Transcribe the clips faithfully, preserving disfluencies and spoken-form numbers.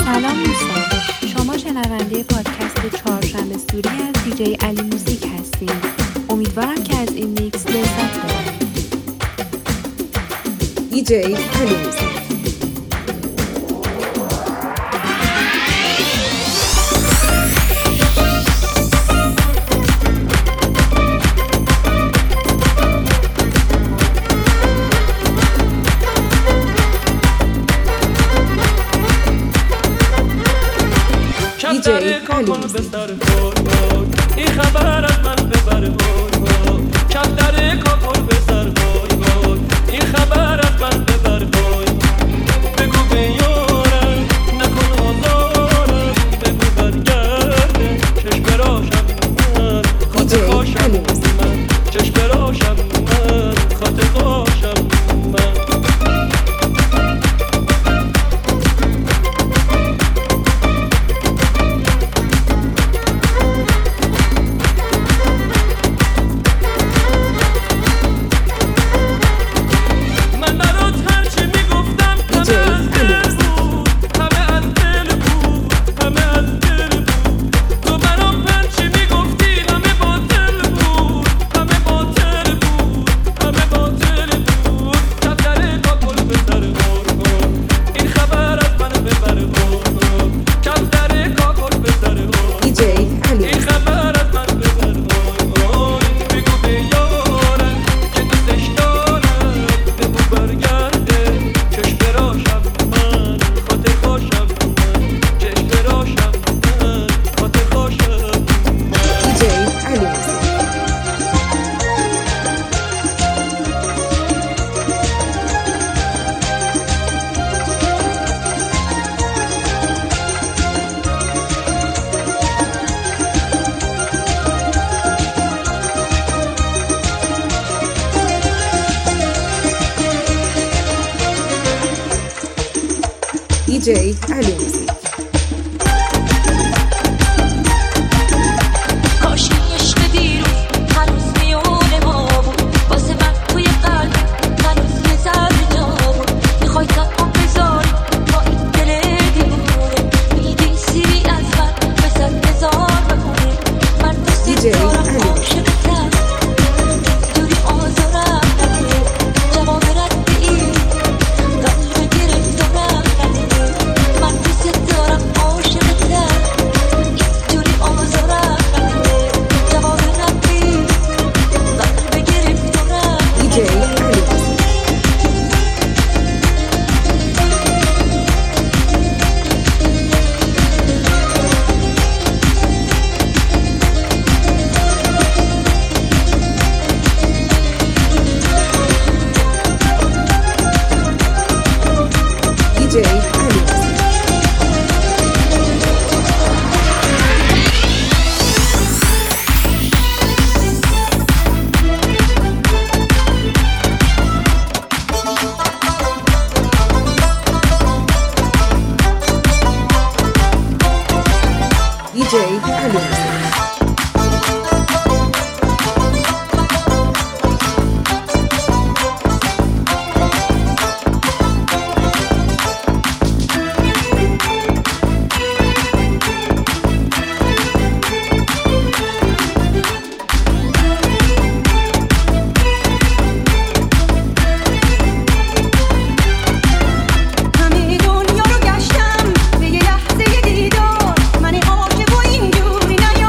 سلام دوستان، شما شنونده پادکست چهارشنبه سوری از دیجی علی موزیک هستید. امیدوارم که از این میکس لذت ببرید. دیجی علی موزیک. داره کاکل به سر بای این خبر از من ببر بای کم داره کاکل به سر بای این خبر از من ببر بای بگو به یارم نکن آزارم بگو برگرده چشم براشم من خاط خوشم من چشم براشم من خاط خوشم من دیجی علی موزیک. کاش این عشق دیروز هنوز میونه ما بود واسه من توی قلب هنوز یه ذره جا بود میخوای تنها بذاری با این دل دیوونه میگی سیری از من بزن بذار بمونه من دوست دارم عاشقتم دوری آزارم نده جواب رد این قلب گرفتارم من دوست دارم عاشقتم اینجوری آزارم نده جواب ندی قلب گرفتارم دیجی علی موزیک. دیجی علی موزیک. دیجی علی موزیک. همه دنیا رو گشتم به یه لحظه دیدار من عاشق و اینجوری نیام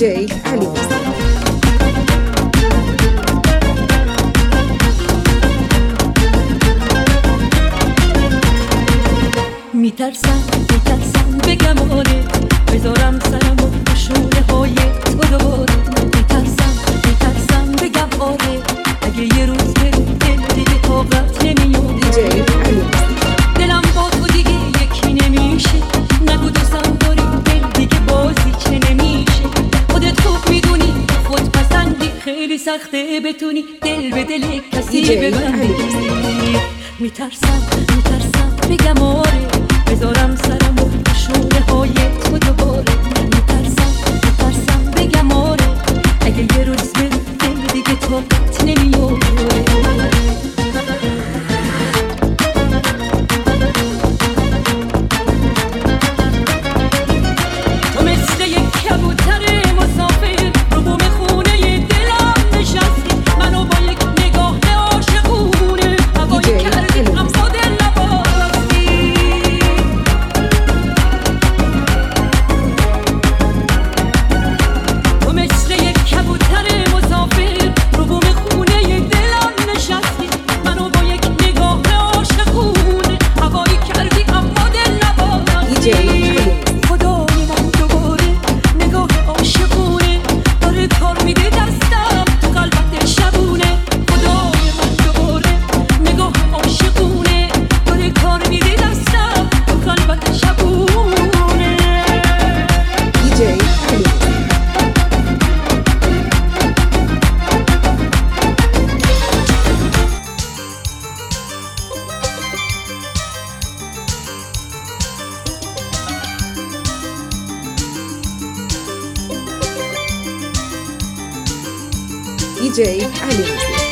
دیجی علی موسیقی. میترسم میترسم بگم آره، بذارم سرم و شونه های تو دوباره. میترسم میترسم بگم آره، اگه یه روز بری دل دیگه طاقت نمیاد. دیجی علی موسیقی. دلم با تو دیگه یکی نمیشه، نگو دوستم داری دل دیگه بازی چه نمیشه. خودت خوب میدونی خود پسندی، خیلی سخته بتونی دل به دل کسی ببندی. میترسم میترسم بگم آره، بذارم سرم و شونه های تو دوباره. میترسم میترسم بگم آره، اگه یه روز بری دل دیگه طاقت نمیاد. تو مثل یک کبوتر مسافر رو بوم خونه دلم نشستی، منو با یک نگاه عاشقونه هوایی کردی اما دل نباستی. تو مثل یک کبوتر مسافر رو بوم خونه دلم نشستی، منو با یک نگاه عاشقونه هوایی کردی اما دل نباستی. خدای من دوباره نگاه عاشقونه داره کار میده دستم تو قلبت شبونه. خدای من دوباره نگاه عاشقونه داره کار میده دستم تو قلبت شبونه. دیجی علی موسیقی. دیجی علی موسیقی.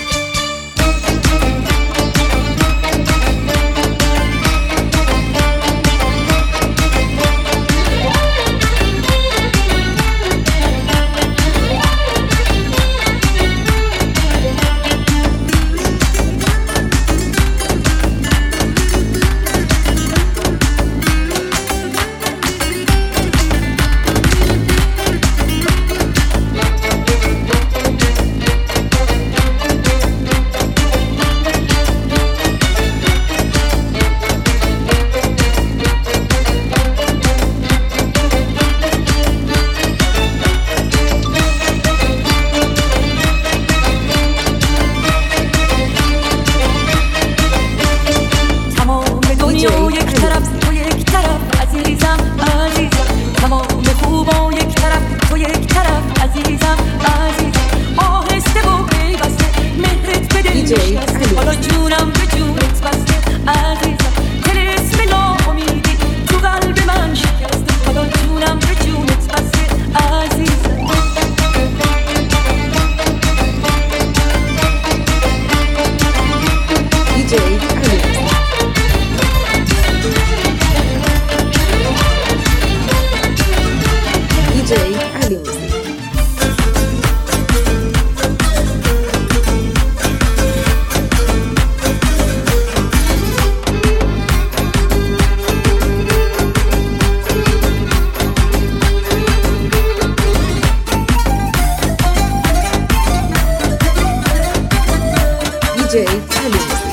تمام دنیا یک طرف تو یک طرف عزیزم عزیزم، تمام خوبا یک طرف تو یک طرف عزیزم عزیزم. آهسته و پیوسته مهرت به دل نشسته، حالا جونم به جونت بسته عزیزم. طلسم ناامیدی تو قلب من شکسته، حالا جونم به جونت بسته عزیزم. دیجی علی موسیقی. دیجی علی موسیقی. دیجی علی موسیقی.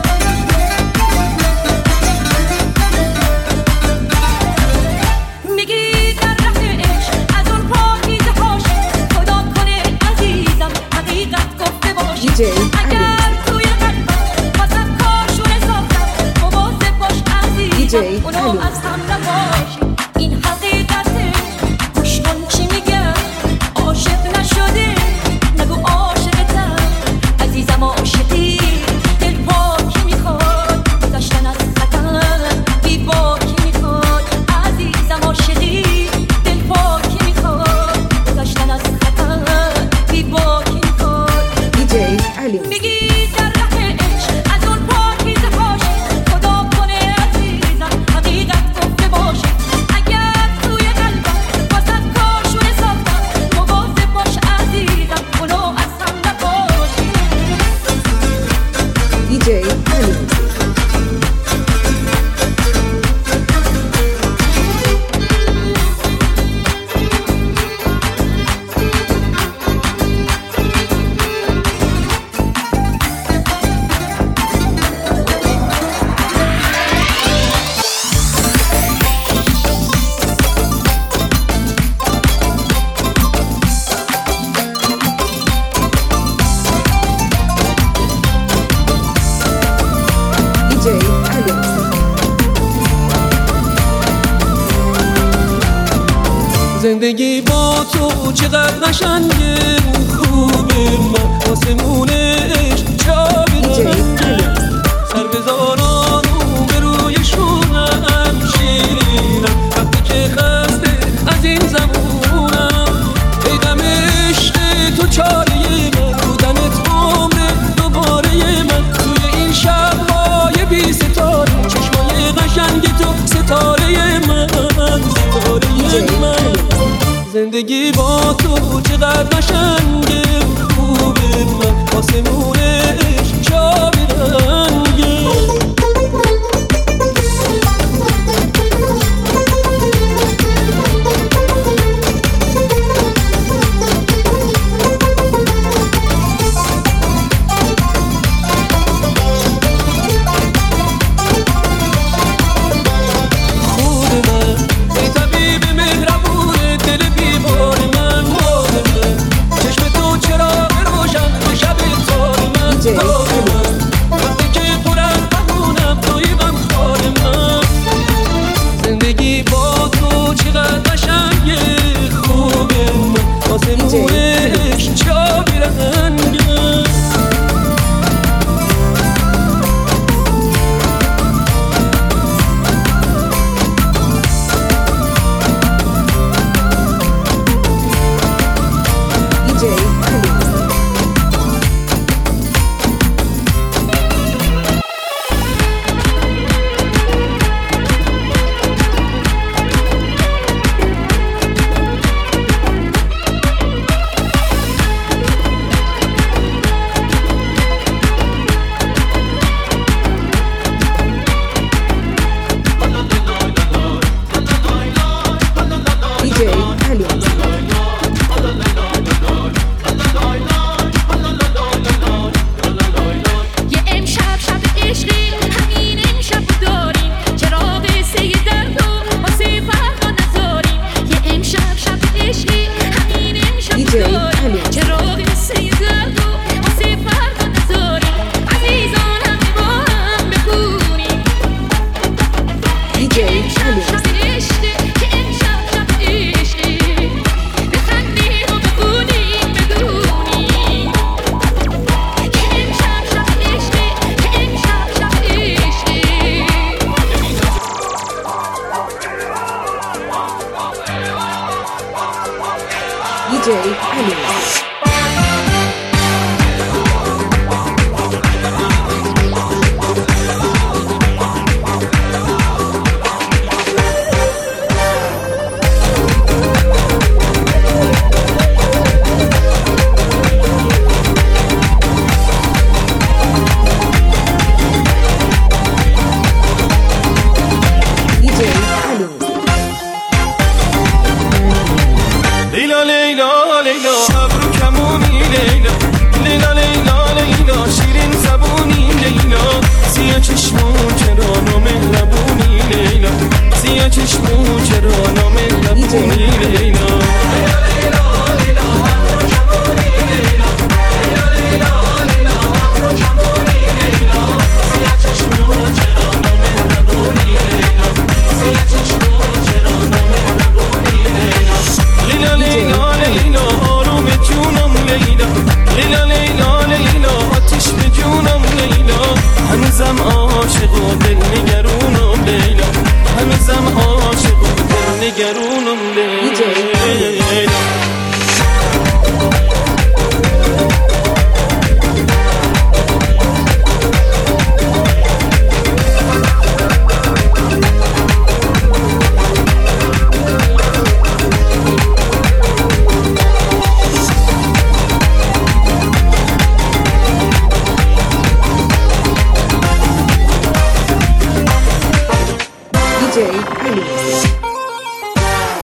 میگی در ره عشق از اون پاکیزه هاش خدا کنه عزیزم حقیقت گفته باشی. دیجی علی اگر توی قلبم واسه کاشونه ساختم مواظب باش دیجی عزیزم، اونو علی از هم نباشی. این حقیقته گوش کن چی میگم، عاشق نشده نگو عاشقتم عزیزم. عاشقی دل پاکی میخواد گذشتن از خطر بی باکی میخواد عزیزم. عاشقی دل پاکی میخواد گذشتن از خطر بی باکی میخواد. دیجی علی موسیقی. میگی در ره عشق از اون پاکیزه هاش خدا کنه عزیزم حقیقت گفته زندگی با تو چقدر قشنگه، خوبه من آسمونش جا بیرنگه، سر بذاران و به روی شونم شیرینم، وقتی که خسته از این زمونم، ای غم عشق تو چاره من، بودنت عمر دوباره من، توی این شب‌های بی ستاره، چشمای قشنگ تو ستاره من، ستاره من. زندگی با تو چقدر قشنگه، خوبه من آسمونش جا بیرنگه. زندگی با تو چقدر قشنگه، خوبه من آسمونش جا بیرنگه. دی جی علی. لیلا لیلا لیلا ابرو کمونی لیلا، لیلا لیلا لیلا شیرین زبونی لیلا، سیاه چشمو چرا نامهربونی لیلا، سیاه چشمو چرا نامهربونی لیلا. لیلا لیلا لیلا آتش به جونم لیلا، هنوزم عاشق و دل نگه